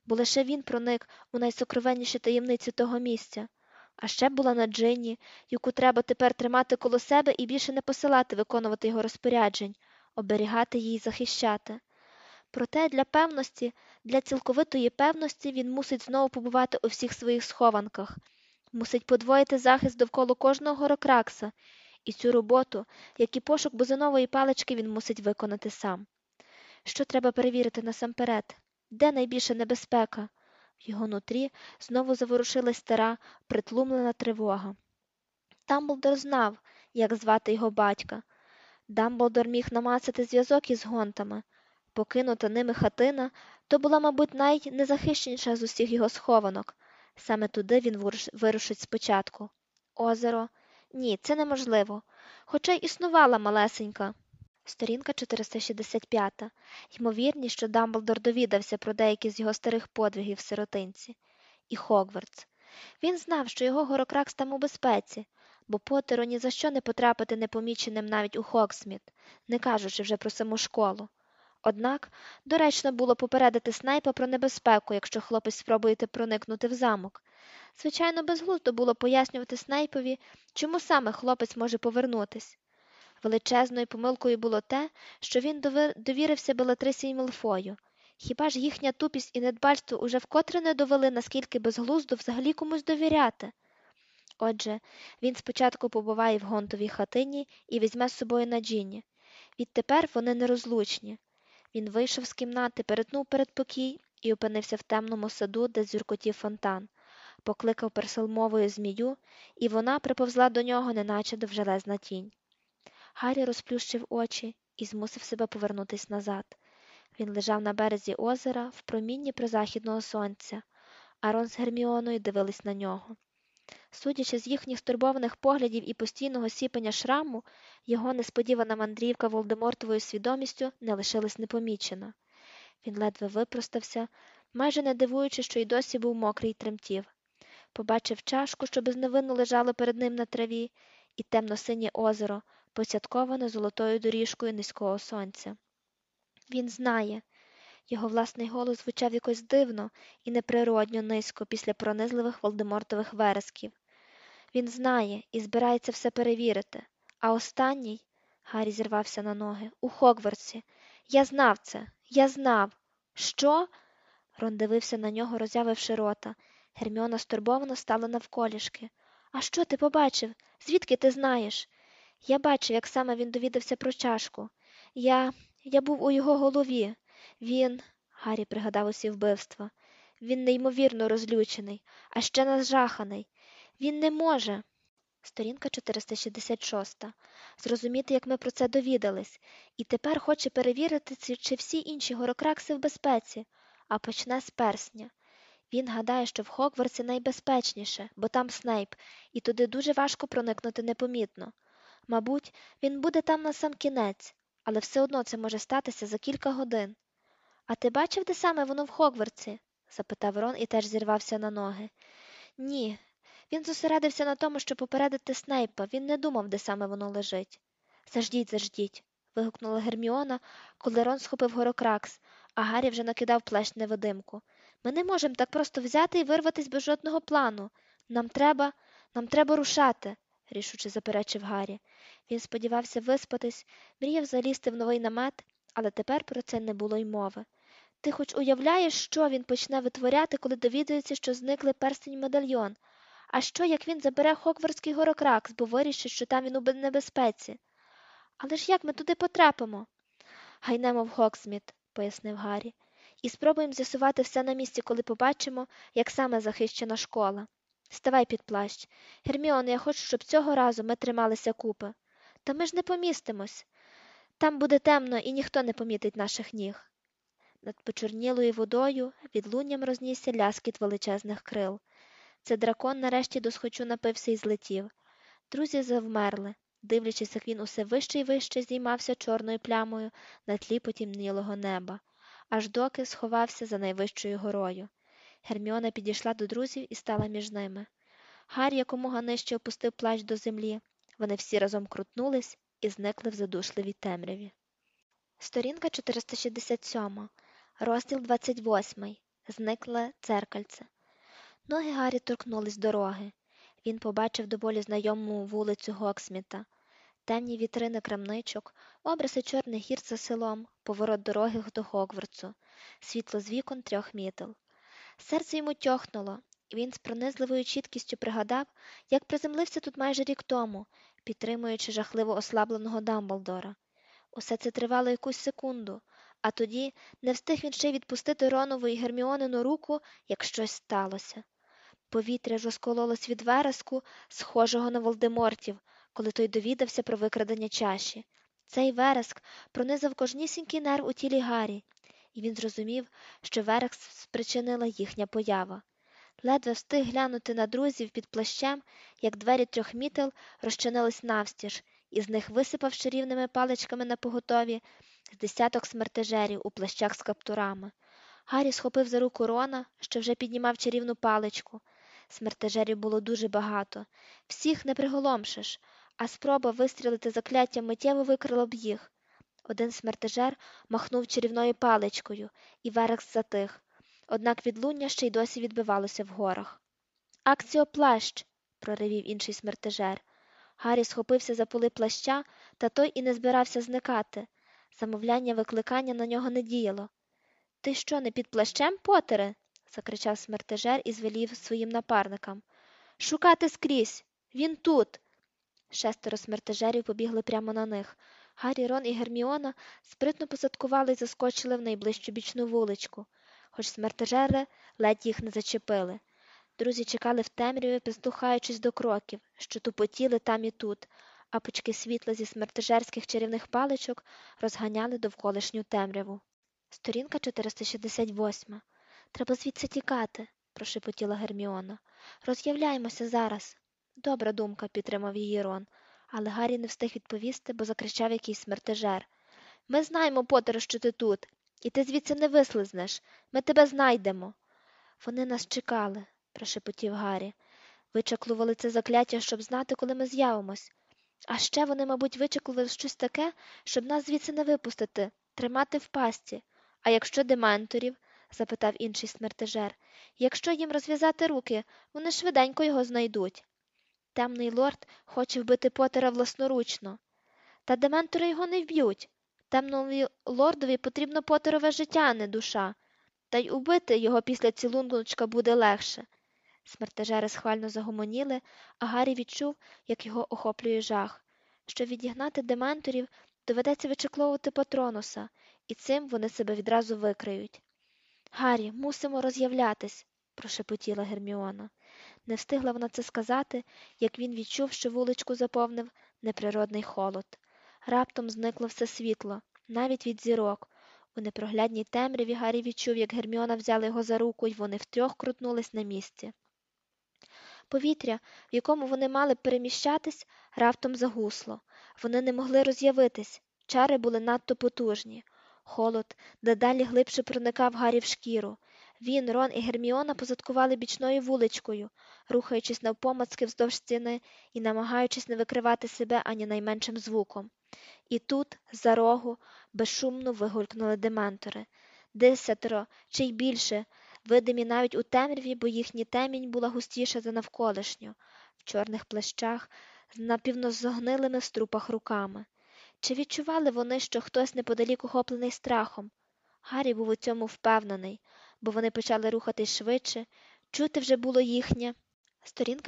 бо лише він проник у найсокровенніші таємниці того місця. А ще була на Джинні, яку треба тепер тримати коло себе і більше не посилати виконувати його розпоряджень, оберігати її й захищати. Проте для певності, для цілковитої певності він мусить знову побувати у всіх своїх схованках, мусить подвоїти захист довкола кожного горокракса, і цю роботу, як і пошук бузинової палички, він мусить виконати сам. Що треба перевірити насамперед? Де найбільша небезпека? В його нутрі знову заворушилась стара, притлумлена тривога. Дамблдор знав, як звати його батька. Дамблдор міг намацати зв'язок із гонтами. Покинута ними хатина – то була, мабуть, найнезахищеніша з усіх його схованок. Саме туди він вирушить спочатку. Озеро? Ні, це неможливо. Хоча й існувала малесенька. Сторінка 465. Ймовірність, що Дамблдор довідався про деякі з його старих подвигів в сиротинці. І Хогвартс. Він знав, що його Горокракс там у безпеці, бо Поттеру ні за що не потрапити непоміченим навіть у Хогсміт, не кажучи вже про саму школу. Однак, доречно було попередити Снейпа про небезпеку, якщо хлопець спробує проникнути в замок. Звичайно, безглуздо було пояснювати Снейпові, чому саме хлопець може повернутись. Величезною помилкою було те, що він довірився Белатрисі й Малфою. Хіба ж їхня тупість і недбальство уже вкотре не довели, наскільки безглуздо взагалі комусь довіряти? Отже, він спочатку побуває в гонтовій хатині і візьме з собою на Джинні. Відтепер вони нерозлучні. Він вийшов з кімнати, перетнув передпокій і опинився в темному саду, де дзюркотів фонтан. Покликав перселмовою змію, і вона приповзла до нього, неначе довжелезна тінь. Гаррі розплющив очі і змусив себе повернутись назад. Він лежав на березі озера в промінні призахідного сонця, а Рон з Герміоною дивились на нього. Судячи з їхніх стурбованих поглядів і постійного сіпання шраму, його несподівана мандрівка Волдемортовою свідомістю не лишилась непомічена. Він ледве випростався, майже не дивуючи, що й досі був мокрий й тремтів. Побачив чашку, що безневинно лежала перед ним на траві, і темно-синє озеро, посятковане золотою доріжкою низького сонця. Він знає. Його власний голос звучав якось дивно і неприродньо низько після пронизливих Волдемортових вересків. Він знає і збирається все перевірити. А останній, Гаррі зірвався на ноги, у Хогвартсі. Я знав це, я знав. Що? Рон дивився на нього, роззявивши рота. Герміона стурбовано стала навколішки. А що ти побачив? Звідки ти знаєш? Я бачив, як саме він довідався про чашку. Я був у його голові. Він, Гаррі пригадав усі вбивства, він неймовірно розлючений, а ще нажаханий. Він не може. Сторінка 466. Зрозуміти, як ми про це довідались. І тепер хоче перевірити, чи всі інші горокракси в безпеці, а почне з персня. Він гадає, що в Хогвартсі найбезпечніше, бо там Снейп, і туди дуже важко проникнути непомітно. Мабуть, він буде там на сам кінець, але все одно це може статися за кілька годин. «А ти бачив, де саме воно в Хогвартсі?» – запитав Рон і теж зірвався на ноги. «Ні. Він зосередився на тому, щоб попередити Снейпа, він не думав, де саме воно лежить». Заждіть!» – вигукнула Герміона, коли Рон схопив горокракс, а Гаррі вже накидав плащ-невидимку. «Ми не можемо так просто взяти і вирватися без жодного плану. Нам треба рушати», – рішуче заперечив Гаррі. Він сподівався виспатись, мріяв залізти в новий намет, але тепер про це не було й мови. «Ти хоч уявляєш, що він почне витворяти, коли довідується, що зникли перстень й медальйон? А що, як він забере Хогвартський горокракс, бо вирішить, що там він у небезпеці? Але ж як ми туди потрапимо?» «Гайнемо в Гогсміт», – пояснив Гаррі, «і спробуємо з'ясувати все на місці, коли побачимо, як саме захищена школа. Ставай під плащ. Герміоно, я хочу, щоб цього разу ми трималися купи. Та ми ж не помістимось. Там буде темно, і ніхто не помітить наших ніг». Над почорнілою водою відлунням рознісся ляскіт величезних крил. Це дракон нарешті досхочу напився і злетів. Друзі завмерли, дивлячись, як він усе вище й вище здіймався чорною плямою на тлі потемнілого неба, аж доки сховався за найвищою горою. Герміона підійшла до друзів і стала між ними. Гаррі якомога нижче опустив плащ до землі. Вони всі разом крутнулись і зникли в задушливій темряві. Сторінка 467. Розділ 28. Зникле дзеркальце. Ноги Гаррі торкнулись дороги. Він побачив доволі знайому вулицю Гоксміта. Темні вітрини крамничок, обриси чорних гір за селом, поворот дороги до Гогвартсу, світло з вікон 3 мітел. Серце йому тьохнуло, і він з пронизливою чіткістю пригадав, як приземлився тут майже рік тому, підтримуючи жахливо ослабленого Дамблдора. Усе це тривало якусь секунду, а тоді не встиг він ще й відпустити Ронову і Герміонину руку, як щось сталося. Повітря ж розкололось від вереску, схожого на Волдемортів, коли той довідався про викрадення чаші. Цей вереск пронизав кожнісінький нерв у тілі Гаррі, і він зрозумів, що вереск спричинила їхня поява. Ледве встиг глянути на друзів під плащем, як двері 3 мітел розчинились навстіж, і з них висипав чарівними паличками напоготові з десяток смертежерів у плащах з каптурами. Гаррі схопив за руку Рона, що вже піднімав чарівну паличку. Смертежерів було дуже багато. Всіх не приголомшиш, а спроба вистрілити закляттям миттєво викрила б їх. Один смертежер махнув чарівною паличкою, і верекс затих. Однак відлуння ще й досі відбивалося в горах. «Акціо плащ!» – проривів інший смертежер. Гаррі схопився за поли плаща, та той і не збирався зникати. Замовляння викликання на нього не діяло. «Ти що, не під плащем, Потере?» – закричав смертежер і звелів своїм напарникам. «Шукати скрізь! Він тут!» 6 смертежерів побігли прямо на них. Гаррі, Рон і Герміона спритно посадкували й заскочили в найближчу бічну вуличку, хоч смертежери ледь їх не зачепили. Друзі чекали в темряві, прислухаючись до кроків, що тупотіли там і тут, а пучки світла зі смертежерських чарівних паличок розганяли довколишню темряву. Сторінка 468. «Треба звідси тікати», – прошепотіла Герміона. «Роз'являємося зараз». «Добра думка», – підтримав її Рон, але Гаррі не встиг відповісти, бо закричав якийсь смертежер. «Ми знаємо, Поттере, що ти тут, і ти звідси не вислизнеш. Ми тебе знайдемо». «Вони нас чекали», – прошепотів Гаррі. «Вичаклували це закляття, щоб знати, коли ми з'явимось. А ще вони, мабуть, вичаклували щось таке, щоб нас звідси не випустити, тримати в пастці. А якщо дементорів?» – запитав інший смертежер. «Якщо їм розв'язати руки, вони швиденько його знайдуть». «Темний лорд хоче вбити Поттера власноручно». «Та дементори його не вб'ють. Темному лордові потрібно Поттерове життя, а не душа. Та й убити його після цілуночка буде легше». Смертежери схвально загомоніли, а Гаррі відчув, як його охоплює жах. Щоб відігнати дементорів, доведеться вичекловувати Патронуса, і цим вони себе відразу викриють. «Гаррі, мусимо роз'являтись», – прошепотіла Герміона. Не встигла вона це сказати, як він відчув, що вуличку заповнив неприродний холод. Раптом зникло все світло, навіть від зірок. У непроглядній темряві Гаррі відчув, як Герміона взяла його за руку, й вони втрьох крутнулись на місці. Повітря, в якому вони мали переміщатись, раптом загусло. Вони не могли роз'явитись, чари були надто потужні. Холод дедалі глибше проникав Гаррі в шкіру. Він, Рон і Герміона позадкували бічною вуличкою, рухаючись навпомацки вздовж стіни і намагаючись не викривати себе ані найменшим звуком. І тут, з-за рогу, безшумно вигулькнули дементори. 10 чи й більше, видимі навіть у темряві, бо їхня темінь була густіша за навколишню, в чорних плащах, з напівнозогнилими в струпах руками. Чи відчували вони, що хтось неподалік охоплений страхом? Гаррі був у цьому впевнений, бо вони почали рухатись швидше, чути вже було їхнє. Сторінка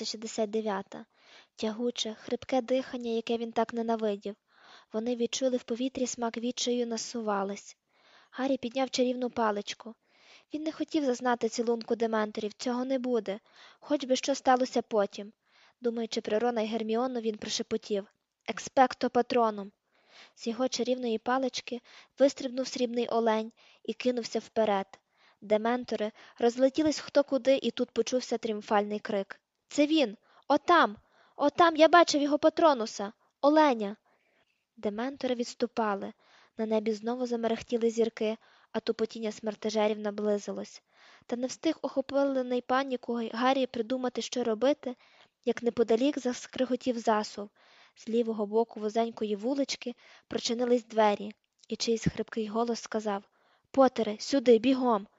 469. Тягуче, хрипке дихання, яке він так ненавидів. Вони відчули в повітрі смак відчаю, насувались. Гаррі підняв чарівну паличку. Він не хотів зазнати цілунку дементорів, цього не буде, хоч би що сталося потім. Думаючи про Рона й Герміону, він прошепотів «Експекто патроном». З його чарівної палички вистрибнув срібний олень і кинувся вперед. Дементори розлетілись хто куди, і тут почувся тріумфальний крик. «Це він! Отам! Отам! Я бачив його Патронуса! Оленя!» Дементори відступали. На небі знову замерехтіли зірки, а тупотіння смертежерів наблизилось. Та не встиг охоплений панікою Гаррі придумати, що робити, як неподалік заскриготів засув. З лівого боку вузенької вулички прочинились двері, і чийсь хрипкий голос сказав «Поттере, сюди, бігом!»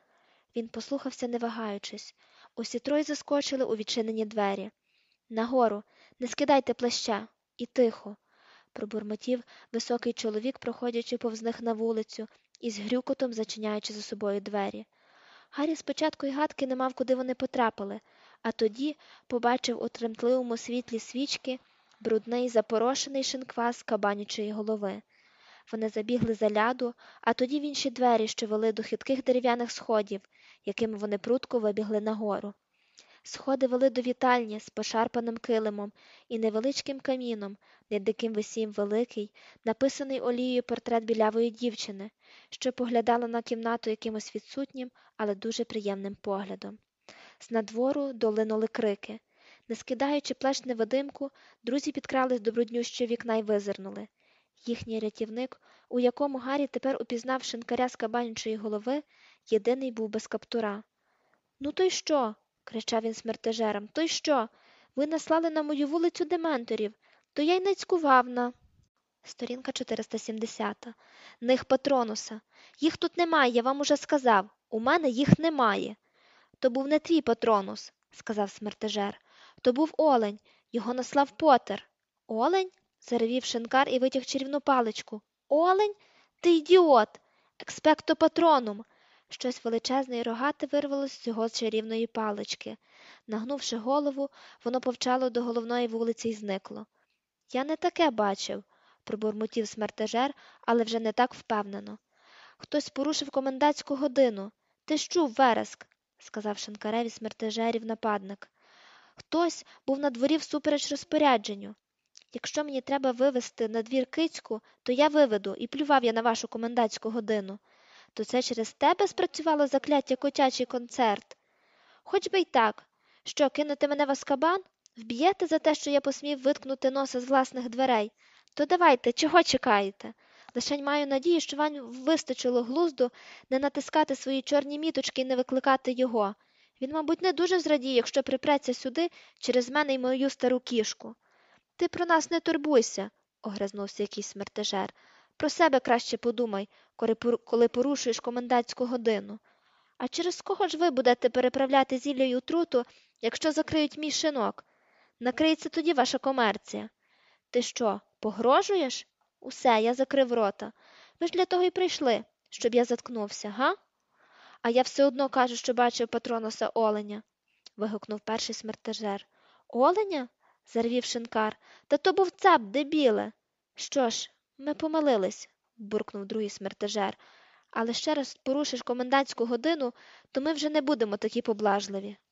Він послухався, не вагаючись. Усі троє заскочили у відчинені двері. Нагору, не скидайте плаща. І тихо, пробурмотів високий чоловік, проходячи повз них на вулицю і з грюкотом зачиняючи за собою двері. Гаррі спочатку й гадки не мав, куди вони потрапили, а тоді побачив у тремтливому світлі свічки брудний запорошений шинквас кабанячої голови. Вони забігли за ляду, а тоді в інші двері, що вели до хитких дерев'яних сходів, якими вони прудко вибігли нагору. Сходи вели до вітальні з пошарпаним килимом і невеличким каміном, над яким висів великий, написаний олією портрет білявої дівчини, що поглядала на кімнату якимось відсутнім, але дуже приємним поглядом. З надвору долинули крики. Не скидаючи плащ-невидимку, друзі підкрались до бруднющого вікна й визирнули. Їхній рятівник, у якому Гаррі тепер упізнав шинкаря з кабанячої голови, єдиний був без каптура. «Ну то й що?» – кричав він смертежерам. «То й що? Ви наслали на мою вулицю дементорів, то я й нацькував на…» Сторінка 470. «Них Патронуса. Їх тут немає, я вам уже сказав. У мене їх немає». «То був не твій Патронус», – сказав смертежер. «То був олень. Його наслав Поттер». «Олень?» – заревів шинкар і витяг чарівну паличку. «Олень? Ти ідіот! Експекто патронум!» Щось величезне й рогате вирвалося з його чарівної палички. Нагнувши голову, воно повчало до головної вулиці й зникло. «Я не таке бачив», – пробурмотів смертежер, але вже не так впевнено. «Хтось порушив комендантську годину. Ти ж чув вереск», – сказав шинкареві смертежерів нападник. «Хтось був на дворі всупереч розпорядженню. Якщо мені треба вивезти на двір кицьку, то я виведу, і плював я на вашу комендантську годину. То це через тебе спрацювало закляття котячий концерт? Хоч би й так. Що, кинути мене в азкабан? Вб'єте за те, що я посмів виткнути носа з власних дверей? То давайте, чого чекаєте? Лишень маю надію, що вам вистачило глузду не натискати свої чорні міточки і не викликати його. Він, мабуть, не дуже зрадіє, якщо припреться сюди через мене й мою стару кішку». «Ти про нас не турбуйся», – огризнувся якийсь смертежер. «Про себе краще подумай, коли порушуєш комендантську годину. А через кого ж ви будете переправляти зілля й отруту, якщо закриють мій шинок? Накриється тоді ваша комерція». «Ти що, погрожуєш?» «Усе, я закрив рота. Ви ж для того й прийшли, щоб я заткнувся, га?» «А я все одно кажу, що бачив Патроноса оленя», – вигукнув перший смертежер. «Оленя?» – заревів шинкар. «Та то був цап, дебіле!» «Що ж, ми помилились», – буркнув другий смертежер. «Але ще раз порушиш комендантську годину, то ми вже не будемо такі поблажливі».